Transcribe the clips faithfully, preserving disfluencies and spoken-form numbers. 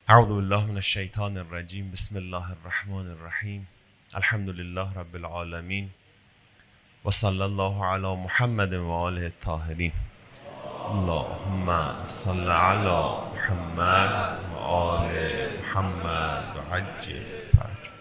اعوذ بالله من الشیطان الرجیم. بسم الله الرحمن الرحیم. الحمد لله رب العالمین و صلی الله علی محمد و آله الطاهرین. اللهم صل علی محمد و آل محمد و عجل فرج.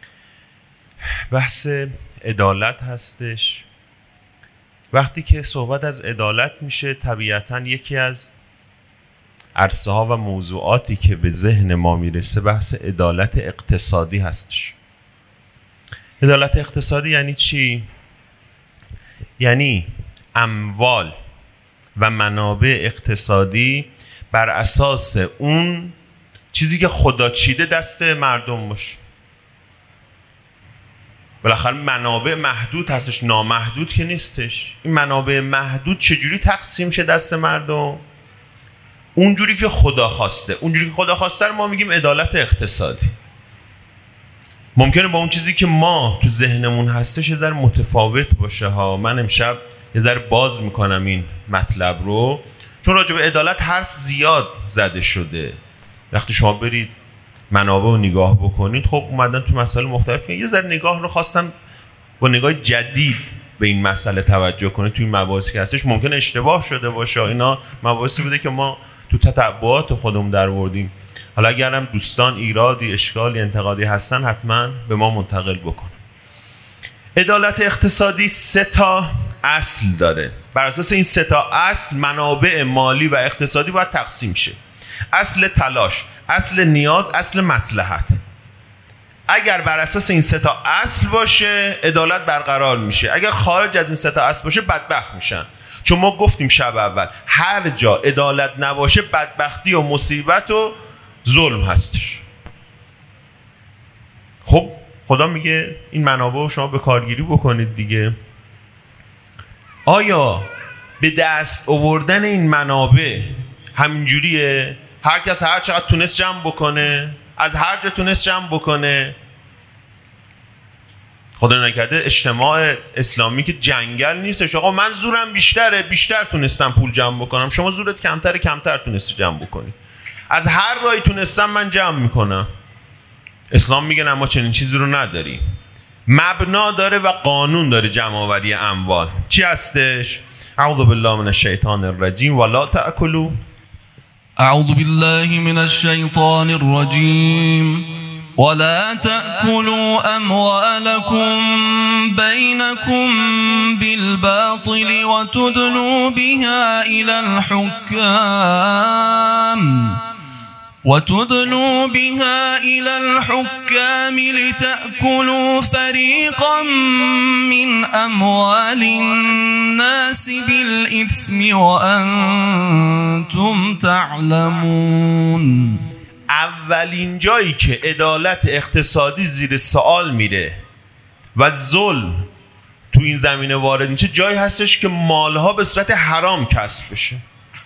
بحث عدالت هستش. وقتی که صحبت از عدالت میشه، طبیعتاً یکی از عرصه ها و موضوعاتی که به ذهن ما میرسه بحث عدالت اقتصادی هستش. عدالت اقتصادی یعنی چی؟ یعنی اموال و منابع اقتصادی بر اساس اون چیزی که خدا چیده دست مردم باشه. بالاخره منابع محدود هستش، نامحدود که نیستش. این منابع محدود چجوری تقسیم شه دست مردم؟ اونجوری که خدا خواسته. اونجوری که خدا خواسته ما میگیم عدالت اقتصادی. ممکنه با اون چیزی که ما تو ذهنمون هستش یه ذره متفاوت باشه ها. من امشب یه ذره باز میکنم این مطلب رو، چون راجع به عدالت حرف زیاد زده شده. وقتی شما برید منابع رو نگاه بکنید، خب اومدن تو مسائل مختلف، یه ذره نگاه رو خواستم با نگاه جدید به این مسئله توجه کنید. توی این مباحثی که هستش ممکنه اشتباه شده باشه. اینا مباحثی بوده که ما تو تتبعات خودمون در آوردیم. حالا اگرم دوستان ایرادی، اشکالی، انتقادی هستن حتما به ما منتقل بکن. عدالت اقتصادی سه تا اصل داره. بر اساس این سه تا اصل منابع مالی و اقتصادی باید تقسیم شه. اصل تلاش، اصل نیاز، اصل مصلحت. اگر بر اساس این سه تا اصل باشه عدالت برقرار میشه. اگر خارج از این سه تا اصل باشه بدبخت میشن. چون ما گفتیم شب اول هر جا عدالت نباشه بدبختی و مصیبت و ظلم هستش. خب خدا میگه این منابع رو شما به کارگیری بکنید دیگه. آیا به دست آوردن این منابع همینجوریه؟ هر کس هر چقدر تونست جمع بکنه، از هر جا تونست جمع بکنه؟ خدا نکرده اجتماع اسلامی که جنگل نیستش. آقا من زورم بیشتره، بیشتر تونستم پول جمع بکنم، شما زورت کمتره، کمتر تونستی جمع بکنی. از هر راهی تونستم من جمع میکنم. اسلام میگه اما چنین چیزی رو نداری. مبنا داره و قانون داره جمع آوری اموال. چی هستش؟ اعوذ بالله من الشیطان الرجیم ولا تأکلوا. اعوذ بالله من الشیطان الرجیم ولا تأكلوا أموالكم بينكم بالباطل وتدلوا بها إلى الحكام وتدلوا بها إلى الحكام لتأكلوا فريقا من أموال الناس بالإثم وأنتم تعلمون. اولین جایی که عدالت اقتصادی زیر سوال میره و ظلم تو این زمینه وارد میشه جایی هستش که مالها به صورت حرام کسب بشه.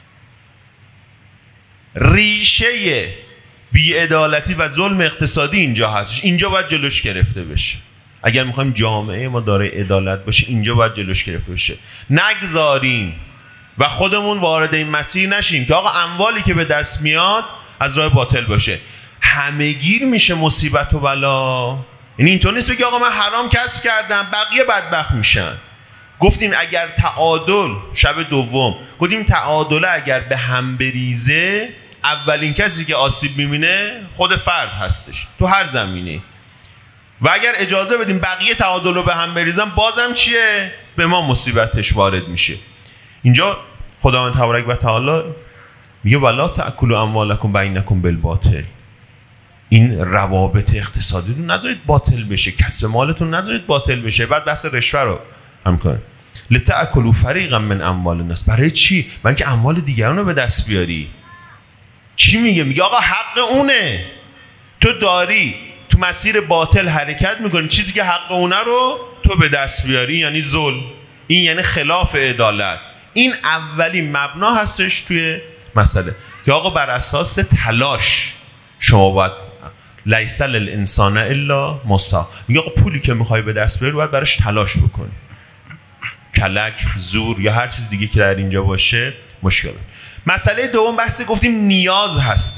ریشه بی‌عدالتی و ظلم اقتصادی اینجا هستش. اینجا باید جلوش گرفته بشه. اگر میخوایم جامعه ما دارای عدالت باشه اینجا باید جلوش گرفته بشه. نگذاریم و خودمون وارد این مسیر نشیم که آقا اموالی که به دست میاد از راه باطل باشه. همه گیر میشه مصیبت و بلا. یعنی اینطور نیست بگی آقا من حرام کسب کردم بقیه بدبخت میشن. گفتیم اگر تعادل، شب دوم گفتیم تعادل اگر به هم بریزه اولین کسی که آسیب میبینه خود فرد هستش تو هر زمینه. و اگر اجازه بدیم بقیه تعادل رو به هم بریزن بازم چیه؟ به ما مصیبتش وارد میشه. اینجا خداوند تبارک و تعالی میگه ولا تأکلوا اموالکم بینکم بالباطل. این روابط اقتصادی رو نذارید باطل بشه، کسب مالتون نذارید باطل بشه. بعد بحث رشوه رو هم کنه. لتأکلوا فریقا من اموال الناس. برای چی؟ برای اینکه اموال دیگران رو به دست بیاری. چی میگه؟ میگه آقا حق اونه. تو داری تو مسیر باطل حرکت میکنی، چیزی که حق اونه رو تو به دست بیاری یعنی ظلم. این یعنی خلاف عدالت. این اولین مبنا هستش توی مسئله که آقا بر اساس تلاش شما باید لیس للانسان الا ما سعی. میگه آقا پولی که میخوای به دست بیاری باید براش تلاش بکنی. کلک، زور یا هر چیز دیگه که در اینجا باشه مشکل. مسئله دوم بحث گفتیم نیاز هستش.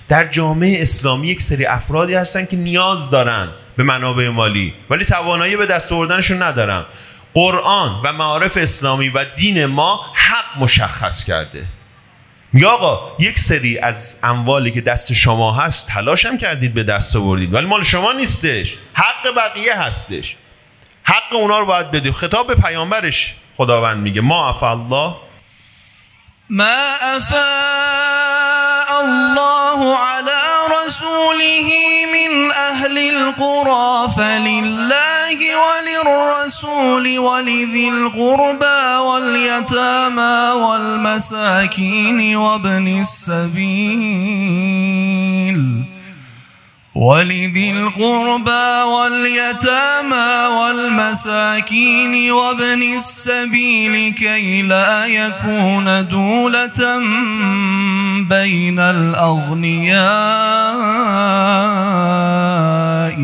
در جامعه اسلامی یک سری افرادی هستن که نیاز دارن به منابع مالی ولی توانایی به دست آوردنشون ندارن. قرآن و معارف اسلامی و دین ما حق مشخص کرده. میگه آقا یک سری از اموالی که دست شما هست تلاش هم کردید به دست آوردید ولی مال شما نیستش، حق بقیه هستش، حق اونا رو باید بدید. خطاب به پیامبرش خداوند میگه ما افا الله ما افاء الله على رسوله من أهل القرى فلله وللرسول ولذي القربى واليتامى والمساكين وابن السبيل ولذي القربى واليتامى والمساكين وابن السبيل كي لا يكون دولة بين الأغنياء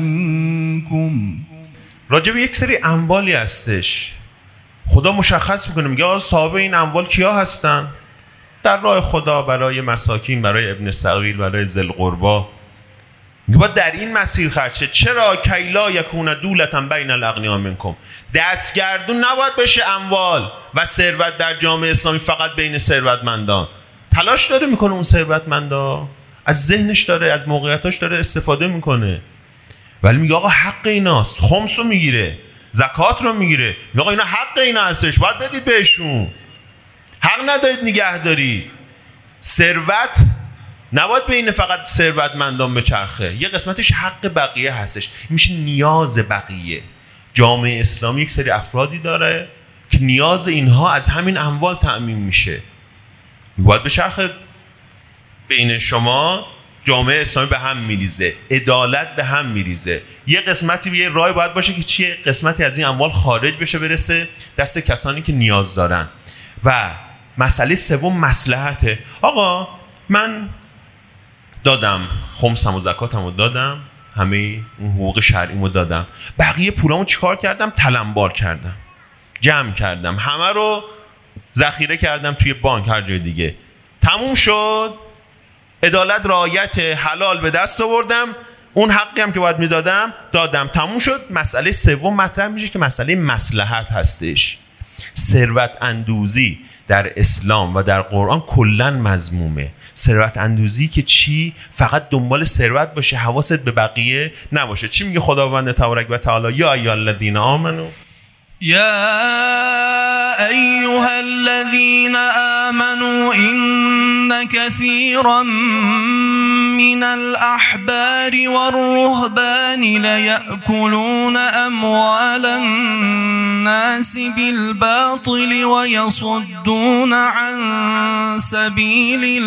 منكم. راجب یک سری اموالی هستش خدا مشخص میکنه، میگه صاحب این اموال کیا هستن؟ در راه خدا، برای مساکین، برای ابن السبیل، برای ذی القربی. میگه باید در این مسیر خرج شه. چرا؟ کیلا یکون دولتا بین الاغنیاء منکم. دستگردون نباید بشه اموال و ثروت در جامعه اسلامی فقط بین ثروتمندان. تلاش داره میکنه اون ثروتمندا، از ذهنش داره، از موقعیتاش داره استفاده میکنه، ولی میگه آقا حق ایناست، خمس رو میگیره، زکات رو میگیره، میگه آقا اینا حق اینا هستش، باید بدید بهشون. حق ندارید نگه دارید. ثروت نباید بین فقط ثروتمندان بچرخه، یه قسمتش حق بقیه هستش، این میشه نیاز بقیه. جامعه اسلامی یک سری افرادی داره که نیاز اینها از همین اموال تأمین میشه. باید بچرخه بین شما. جامعه اسلامی به هم میریزه، عدالت به هم میریزه. یه قسمتی یه راه باید باشه که چیه؟ قسمتی از این اموال خارج بشه برسه دست کسانی که نیاز دارن. و مسئله سوم مصلحته. آقا من دادم خمسم و زکاتم رو دادم، همه اون حقوق شرعیمو دادم، بقیه پولامو چیکار کردم؟ تلمبار کردم، جمع کردم، همه رو ذخیره کردم توی بانک، هر جای دیگه. تموم شد، عدالت رعایت، حلال به دست آوردم، اون حقی هم که باید میدادم دادم، تموم شد. مسئله سوم مطرح میشه که مسئله مصلحت هستش. ثروت اندوزی در اسلام و در قرآن کلاً مذمومه. ثروت اندوزی که چی؟ فقط دنبال ثروت باشه، حواست به بقیه نباشه. چی میگه خداوند تبارک و تعالی؟ یا ایها الذین آمنو يا أيها الذين آمنوا إن كثيرا من الأحبار والرهبان ليأكلون أموال الناس بالباطل ويصدون عن سبيل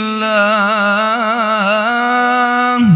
الله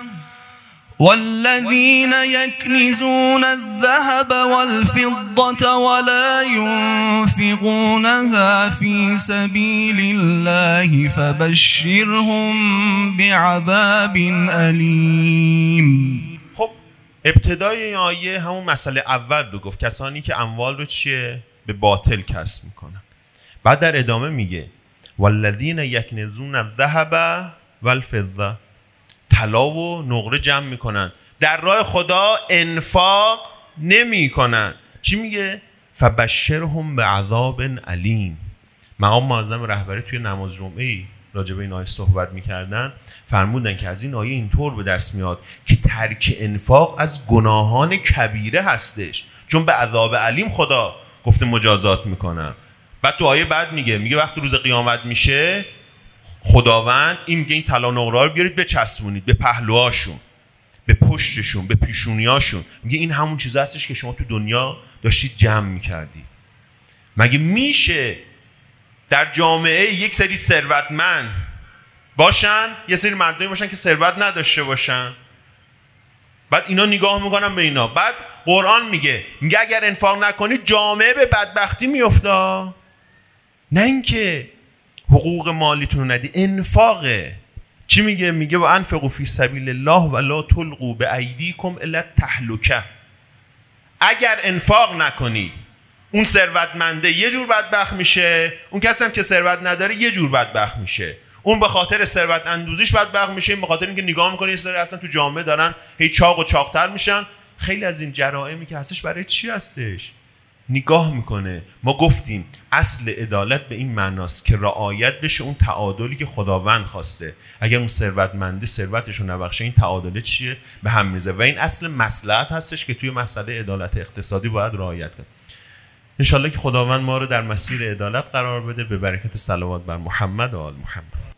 والذين يكنزون الذهب والفضة ولا ينفقونها في سبيل الله فبشرهم بعذاب أليم. خب ابتدای این آیه همون مسئله اول رو گفت، کسانی که اموال رو چیه؟ به باطل کسب میکنن. بعد در ادامه میگه والذین یکنزون الذهب والفضة، طلا و نقره جمع میکنن، در راه خدا انفاق نمی کنن. چی میگه؟ فبشرهم بعذاب علیم. مقام معظم رهبری توی نماز جمعه‌ای راجع به این آیه صحبت میکردن، فرمودن که از این آیه اینطور به دست میاد که ترک انفاق از گناهان کبیره هستش، چون به عذاب علیم خدا گفته مجازات میکنن. بعد تو آیه بعد میگه میگه وقتی روز قیامت میشه خداوند این میگه این طلا نقره رو بیارید بچسبونید به پهلوهاشون، به پشتشون، به پیشونیاشون. میگه این همون چیزا هستش که شما تو دنیا داشتید جمع میکردید. مگه میشه در جامعه یک سری ثروتمند باشن، یه سری مردمی باشن که ثروت نداشته باشن؟ بعد اینا نگاه میکنن به اینا. بعد قرآن میگه میگه اگر انفاق نکنید جامعه به بدبختی میفته. نه اینکه حقوق مالیتون ندی، انفاقه. چی میگه؟ میگه و انفقوا فی سبیل الله ولا تلقوا بایدیکم الی التهلکه. اگر انفاق نکنی اون ثروتمنده یه جور بدبخت میشه، اون کسی هم که ثروت نداره یه جور بدبخت میشه. اون به خاطر ثروت اندوزیش بدبخت میشه، به خاطر اینکه نگاه میکنه یه سری اصلا تو جامعه دارن هی چاق و چاقتر میشن. خیلی از این جرائمی که هستش برای چی هستش؟ نگاه میکنه. ما گفتیم اصل عدالت به این معناست که رعایت بشه اون تعادلی که خداوند خواسته. اگر اون ثروتمنده ثروتش رو نبخشه، این تعادل چیه؟ به هم میزه. و این اصل مصلحت هستش که توی مسئله عدالت اقتصادی باید رعایت کنه. انشالله که خداوند ما رو در مسیر عدالت قرار بده، به برکت صلوات بر محمد و آل محمد.